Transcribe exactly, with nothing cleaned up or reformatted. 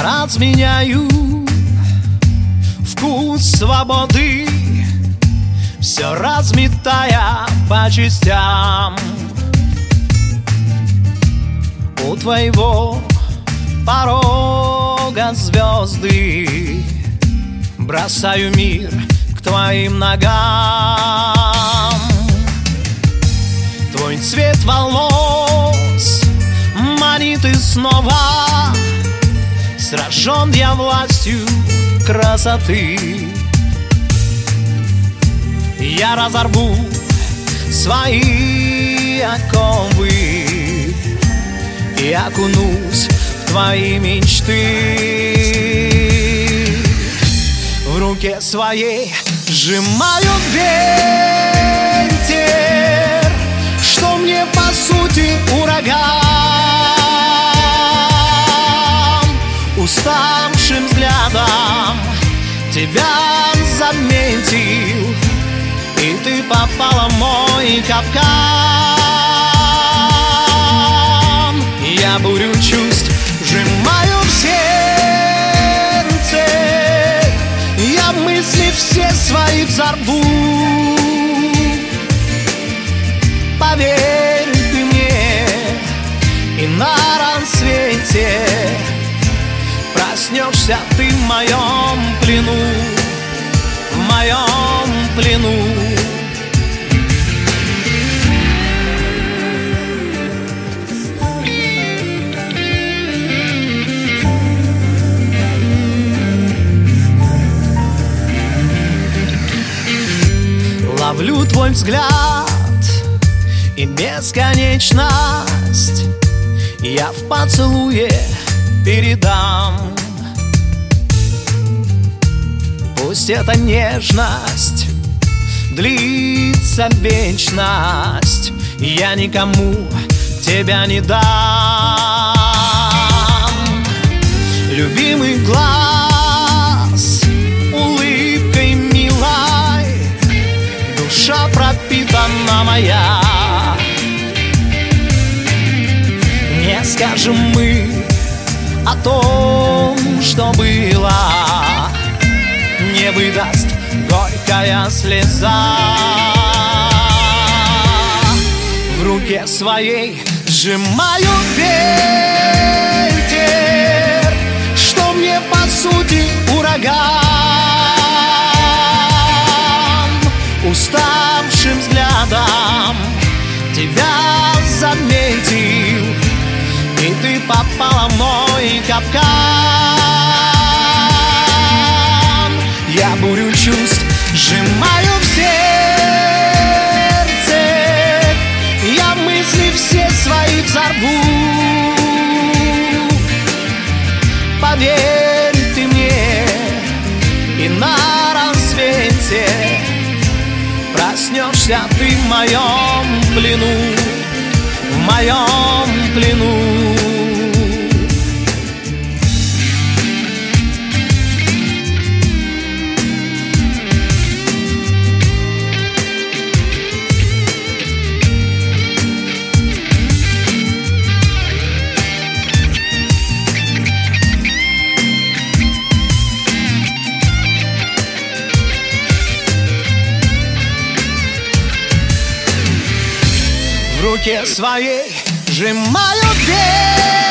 разменяю вкус свободы, все разметая по частям. У твоего порога звезды бросаю мир к твоим ногам. Твой цвет волос манит и снова сражен я властью красоты. Я разорву свои оковы и окунусь в твои мечты. В руке своей сжимаю ветер, что мне по сути ураган. Уставшим взглядом тебя заметил, и ты попала в мой капкан. Я бурю чувств сжимаю в сердце, я мысли все свои взорву. Поверь ты мне, и на рассвете проснешься ты в моем плену, в моем плену. Ловлю твой взгляд и бесконечность я в поцелуе передам. Пусть эта нежность длится вечность, я никому тебя не дам. Любимый глаз улыбкой милой, душа пропитана моя. Не скажем мы о том, что было, не выдаст горькая слеза. В руке своей сжимаю ветер, что мне по сути ураган. Уставшим взглядом тебя заметил, и ты попала в мой капкан. Я бурю чувств сжимаю в сердце, я мысли все свои взорву. Поверь ты мне, и на рассвете проснешься ты в моем плену, в моем плену. В руке своей сжимаю ветер,